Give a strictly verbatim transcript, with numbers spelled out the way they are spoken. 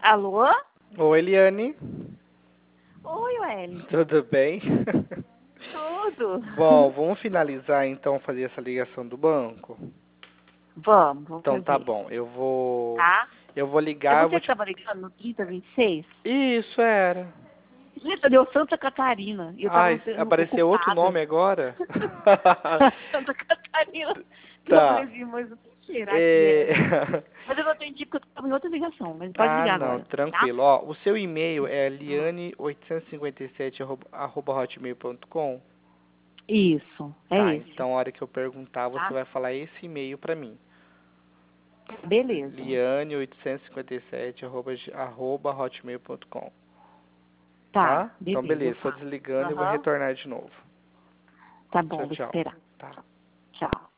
Alô? Oi, Eliane. Oi, Wellington. Tudo bem? Tudo. Bom, vamos finalizar então fazer essa ligação do banco? Vamos, vamos Então tá fazer. bom. Eu vou Tá? eu vou É ligar, eu você vou que te... estava ligando no trinta, vinte e seis? Isso era. Gente, deu Santa Catarina. E eu estava Ai, apareceu outro ocupada. nome agora? Santa Catarina. Eu falei Tá. assim, mas o que será que É... era? Mas eu não atendi porque eu estava em outra ligação. Mas pode Ah, ligar não, agora, tá? tranquilo. Ó, o seu e-mail é Hum. liane oitocentos e cinquenta e sete arroba, arroba hotmail ponto com? Isso, é Tá, esse. então a hora que eu perguntar, você Tá? vai falar esse e-mail pra mim. Beleza. liane oitocentos e cinquenta e sete arroba, arroba hotmail ponto com. Tá, Tá? Então beleza, eu beleza, tô faço. desligando e vou Aham. retornar de novo. Tá Tchau, bom, vou tchau. esperar. Tá. Tchau.